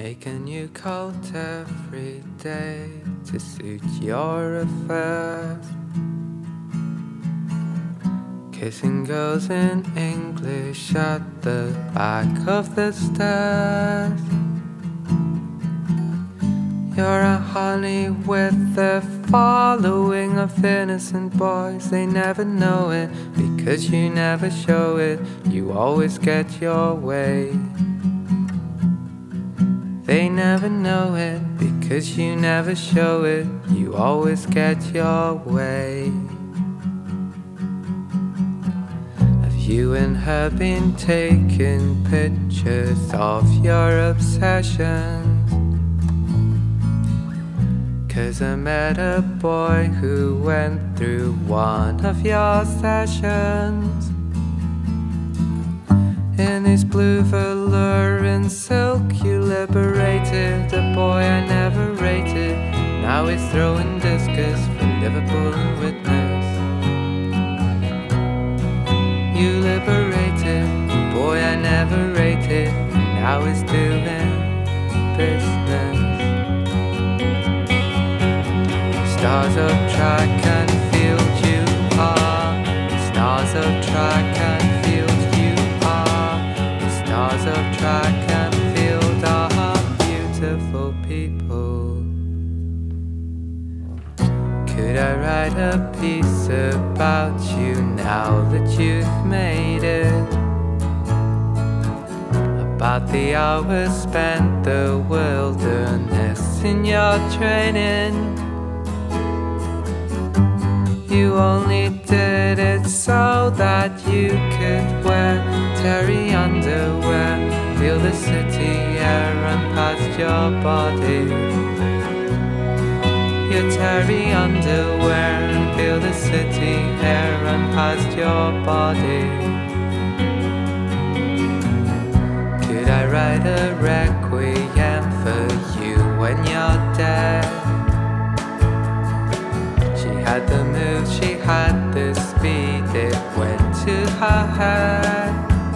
Make a new cult every day to suit your affairs. Kissing girls in English at the back of the stairs. You're a honey with a following of innocent boys. They never know it because you never show it. You always get your way. They never know it because you never show it. You always get your way. Have you and her been taking pictures of your obsessions? 'Cause I met a boy who went through one of your sessions. In his blue velour and silk you liberated a boy I never rated. Now he's throwing discus for Liverpool and witness. You liberated a boy I never rated, and now he's doing business. Stars of track and field you are. Stars of track and field you are. Stars of track and field are beautiful people. Could I write a piece about you now that you've made it? About the hours spent the wilderness in your training. You only did it so that you could wear terry underwear, feel the city air run past your body. Your terry underwear and feel the city air run past your body. Could I write a requiem for you when you're dead? She had the move, she had the speed, it went to her head.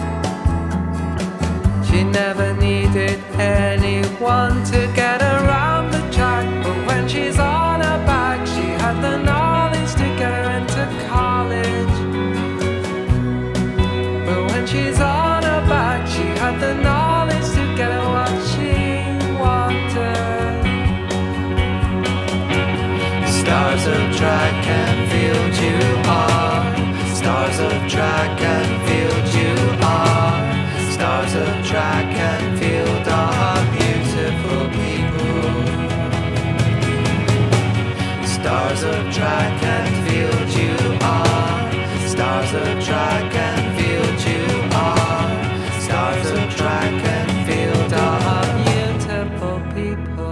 She never needed anyone to get around the track, but when she's on her back, she had the knowledge to get her into college. But when she's on her back, she had the knowledge to get her what she wanted. Stars of track and field you are. Stars of track and field you are. Stars of track and field are beautiful people. Stars of track and field you are. Stars of track and field you are. Stars of track and field are beautiful people.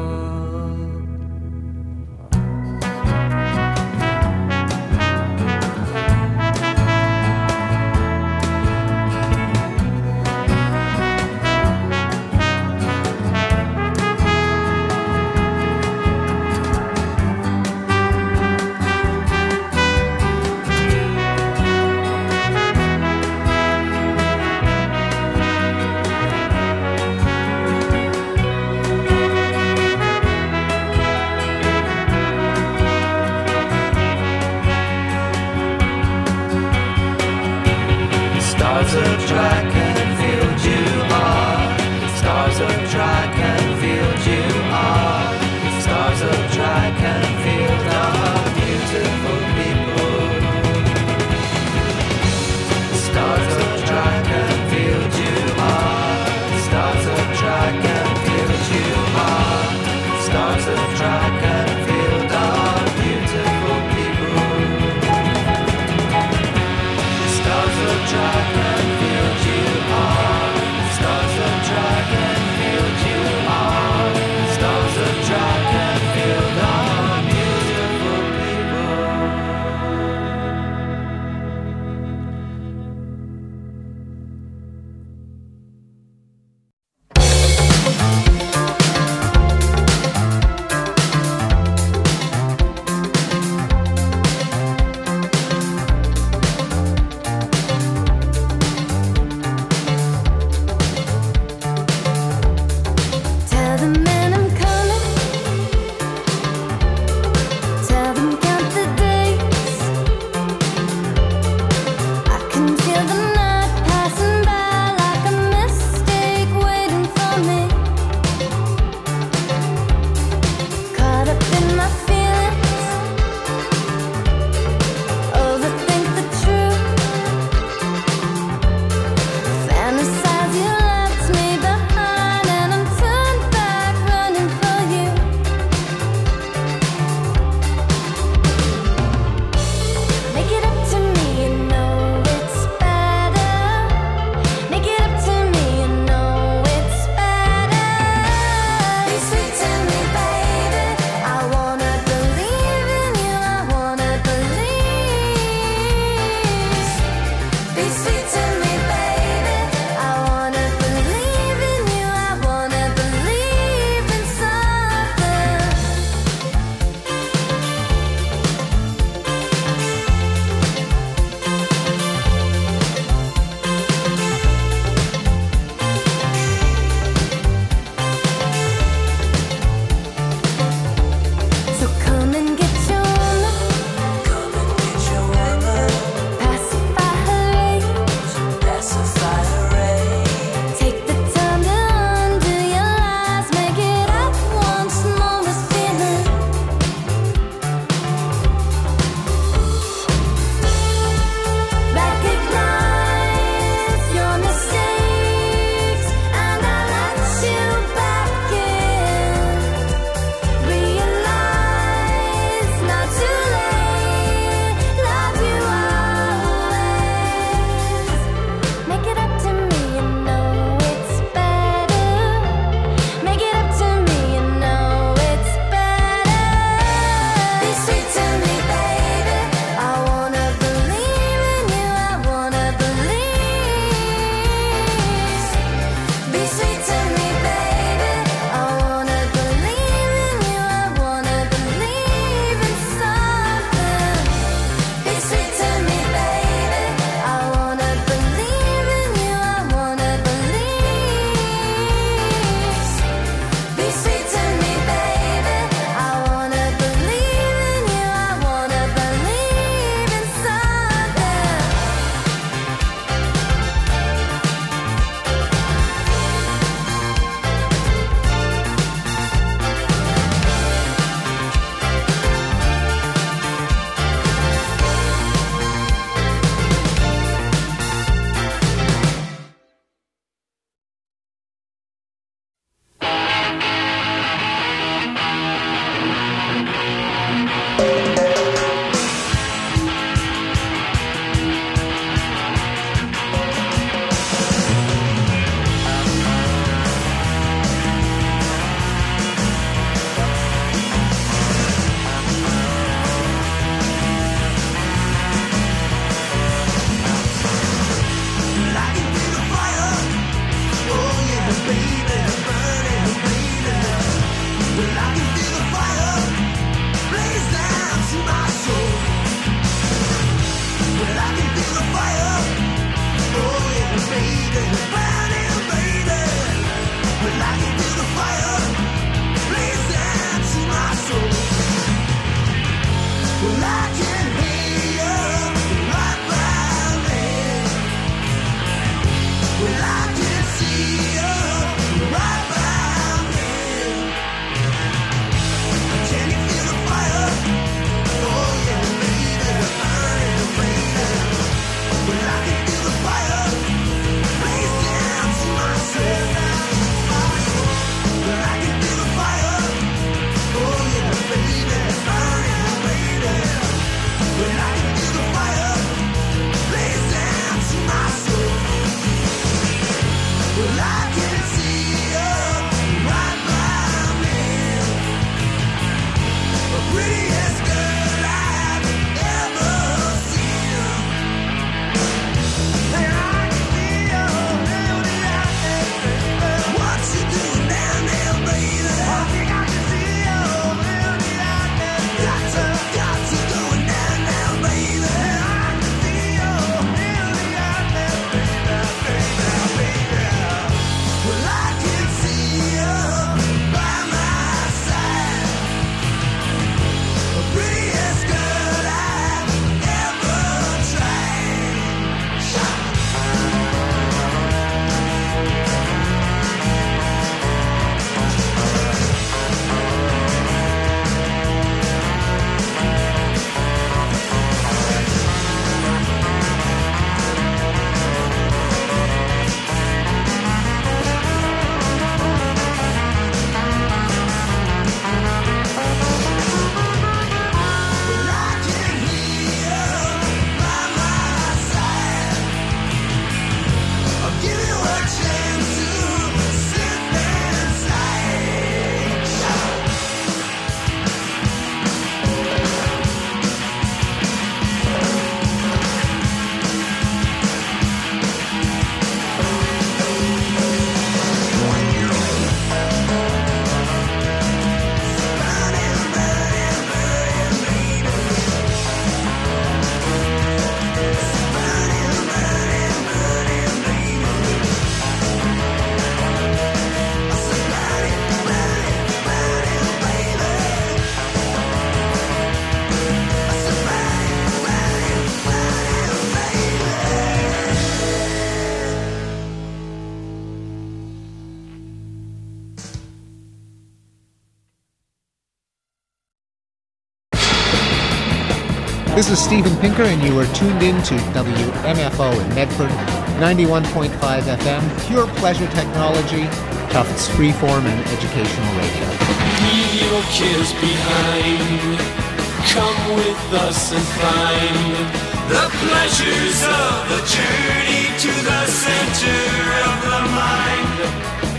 This is Steven Pinker, and you are tuned in to WMFO in Medford, 91.5 FM, pure pleasure technology, Tufts freeform and educational radio. Leave your cares behind. Come with us and find the pleasures of the journey to the center of the mind.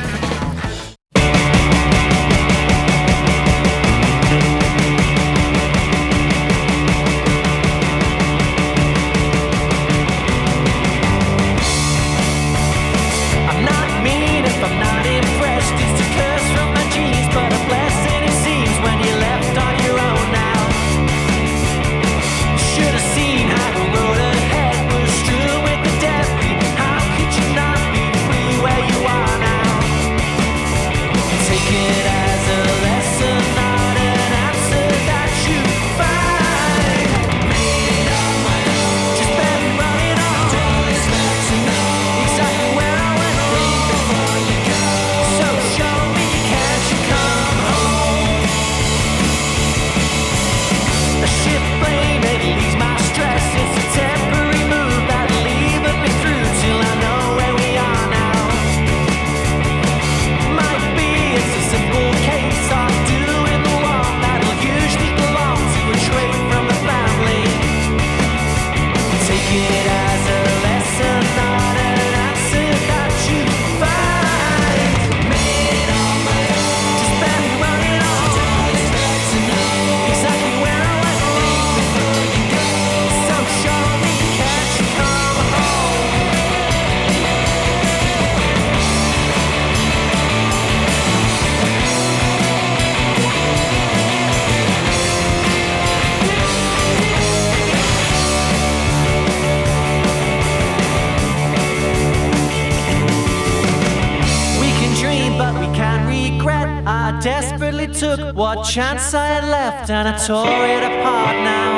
Took what chance I had left and I tore it apart now.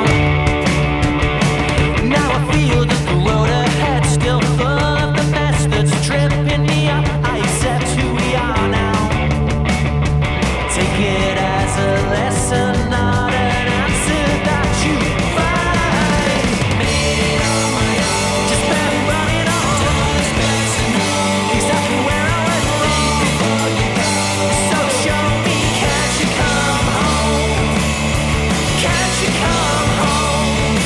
Now I feel that the road ahead still full of the mess that's tripping me up. I accept who we are now. Take it as a lesson, not an answer that you find. Made it on my own. Just been running on. Don't expect to know exactly where I went wrong before you go. So show me. Can't you come home? Can't you come home?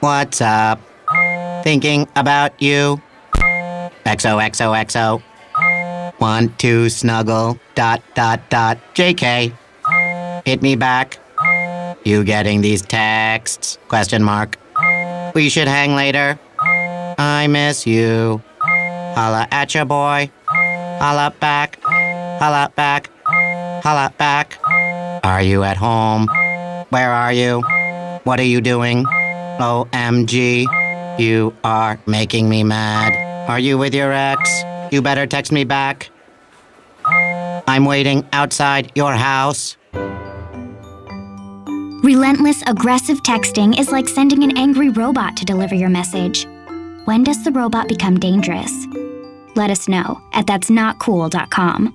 What's up? Thinking about you. XOXOXO. Want to snuggle. ... JK. Hit me back. You getting these texts? ? We should hang later. I miss you. Holla at ya, boy. Holla back. Holla back. Holla back. Are you at home? Where are you? What are you doing? OMG. You are making me mad. Are you with your ex? You better text me back. I'm waiting outside your house. Relentless, aggressive texting is like sending an angry robot to deliver your message. When does the robot become dangerous? Let us know at that'snotcool.com.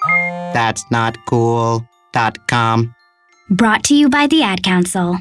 That'snotcool.com. Brought to you by the Ad Council.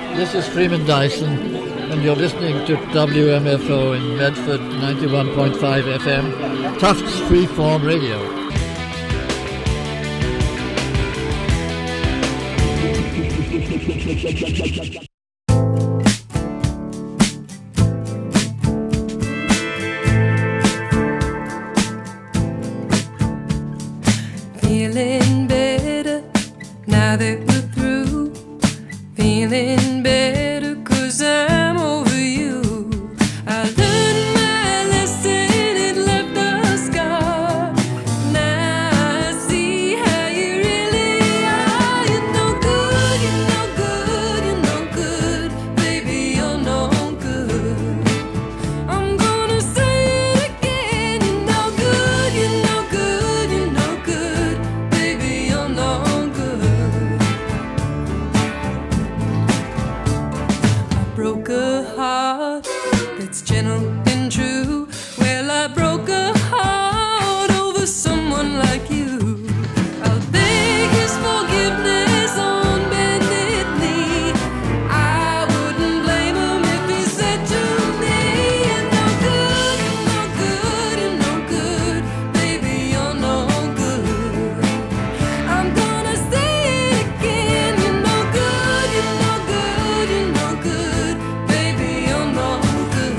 This is Freeman Dyson, and you're listening to WMFO in Medford, 91.5 FM, Tufts Freeform Radio. Feeling better now that we're through. Feeling better 'cause I'm over you. I learned my lesson, it left a scar. Now I see how you really are. You're no good, you're no good, you're no good. Baby, you're no good. I'm gonna say it again. You're no good, you're no good, you're no good. Baby, you're no good. I broke a heart that's gentle and true. Well, I broke a heart over someone like you. I'll beg his forgiveness on bended knee. I wouldn't blame him if he said to me, you're no good, you're no good, you're no good. Baby, you're no good. I'm gonna say it again. You're no good, you're no good, you're no good. Baby, you're no good.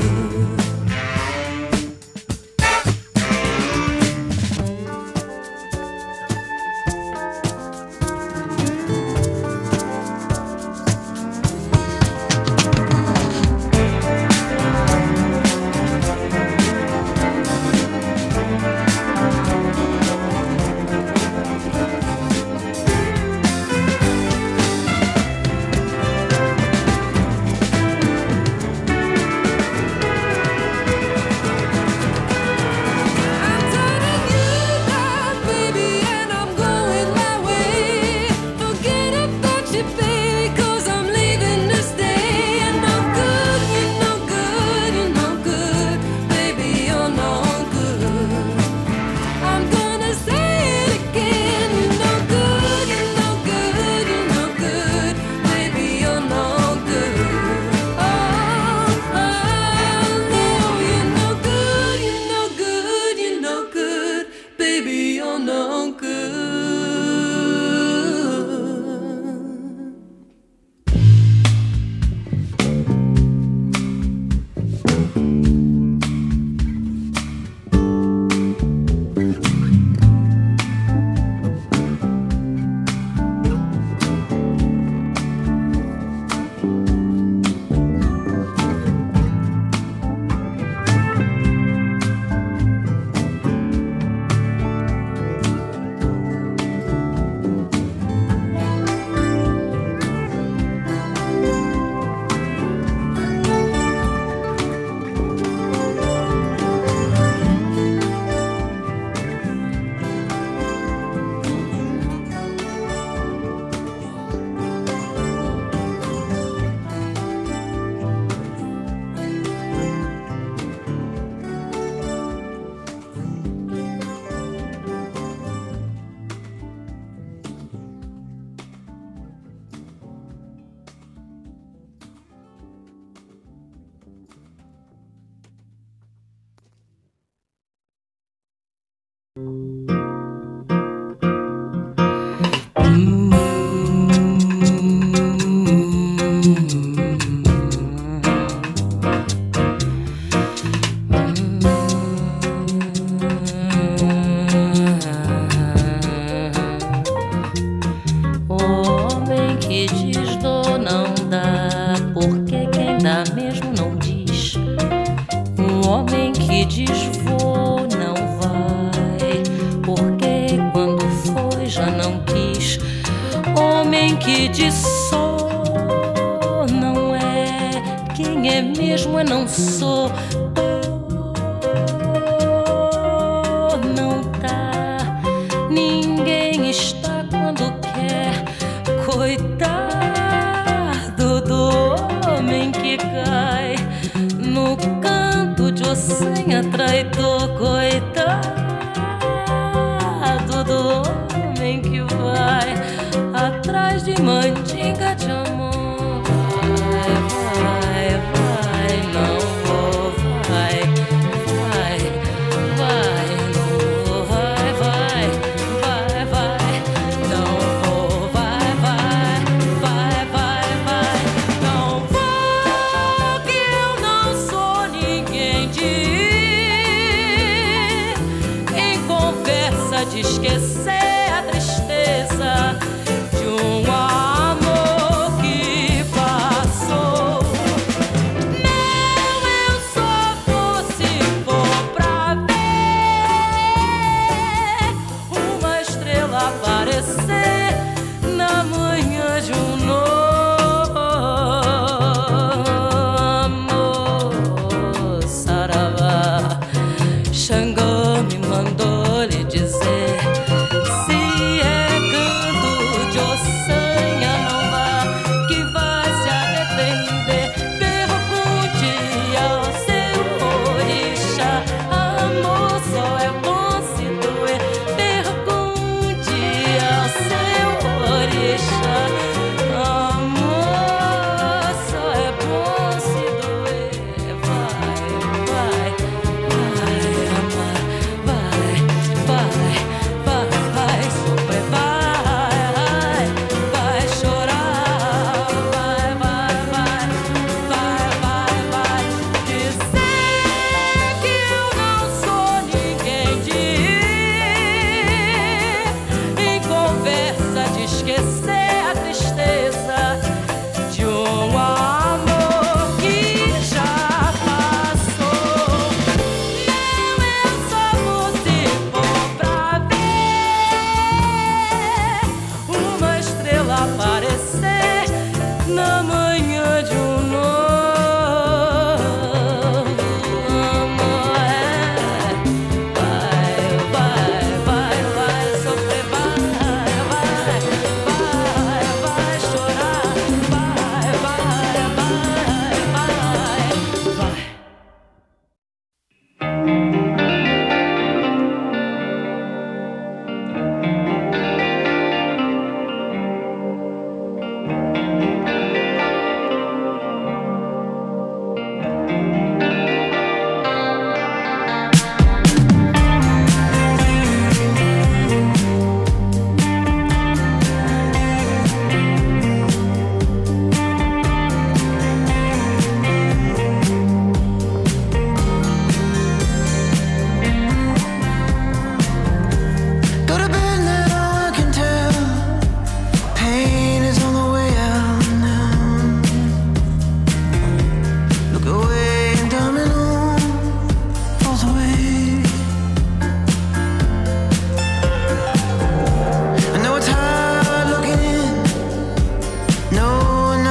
I'm turning you down, baby, and I'm going my way. Forget about you, baby, 'cause I'm leaving to stay. You're no good, you're no good, you're no good. Baby, you're no good. I'm gonna say it again. You're no good, you're no good, you're no good. Baby, you're no good. Oh, no, you're no good, you're no good, you're no good. Baby, you're no good. Homem que diz dou não dá, porque quem dá mesmo não diz. Homem que diz vou não vai, porque quando foi já não quis. Homem que diz sou não é, quem é mesmo é não sou. Não tá, ninguém está quando quer. Coitado do homem que cai no canto de ossanha traidor. Coitado do homem que vai atrás de mandinga de amor.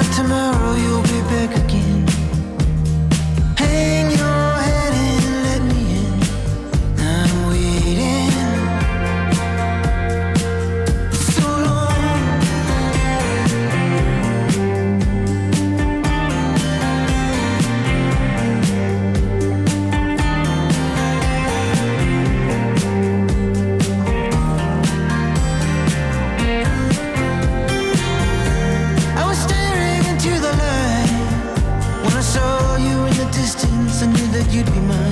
tomorrow you'll be back again. Hang your head and let me in. I'm waiting so long. I was staring into the light. When I saw you in the distance, I knew that you'd be mine.